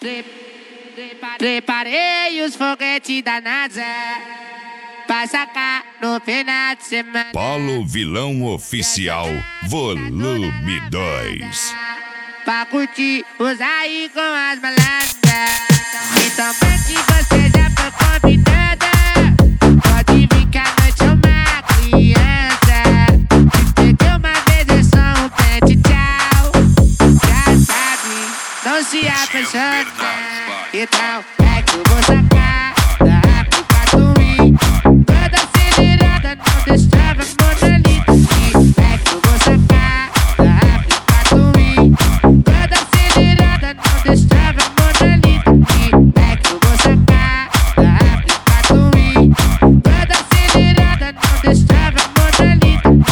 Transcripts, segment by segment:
Preparei os foguetes da NASA pra sacar no final de semana. Polo Vilão Oficial, volume 2. Pra curtir, usar aí com as malandras. Então que você já foi convidada. Pode vir que a noite é uma criança. Peguei uma vez é só um pente, tchau. Já sabe, não se apaixona. Então é que eu vou sacar da África do Rio. Toda acelerada, não deixava monolito. É que eu vou sacar da África do Rio. Toda acelerada, não deixava monolito. É que eu vou sacar da África do Rio. Toda acelerada, não deixava monolito.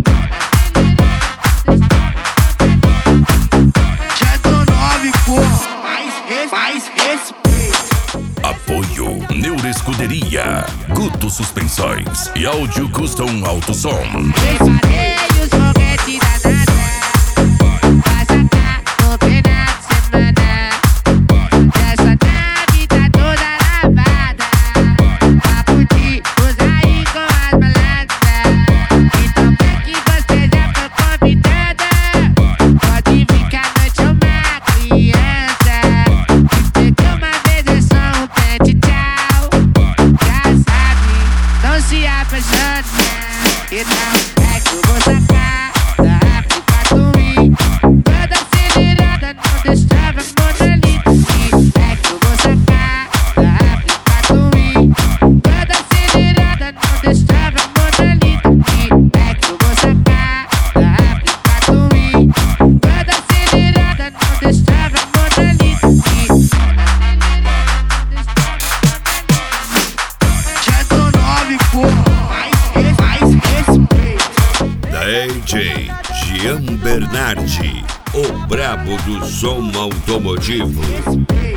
Já tô 9, porra, mais respeito. Apoio Neuroescuderia, Guto Suspensões e Áudio Custom Alto Som. Preparei os foguetes da NASA pra sacar no final de semana. Dessa nave tá toda lavada pra curtir, usar aí com as malandras. Então é que você já foi convidada. Pode vir que a noite é uma criança. Peguei uma vez é só um pente, tchau. Já sabe, não se apaixona. Então é que eu vou sacar da África do Rio. Toda acelerada, não deixava monolito. É que eu vou sacar da África do Rio. Toda acelerada, não deixava monolito. É que eu vou sacar da África do Rio. Toda acelerada, não deixava monolito. Já tô 9, porra, mais respeito. DJ Gian Bernardi, o brabo do som automotivo.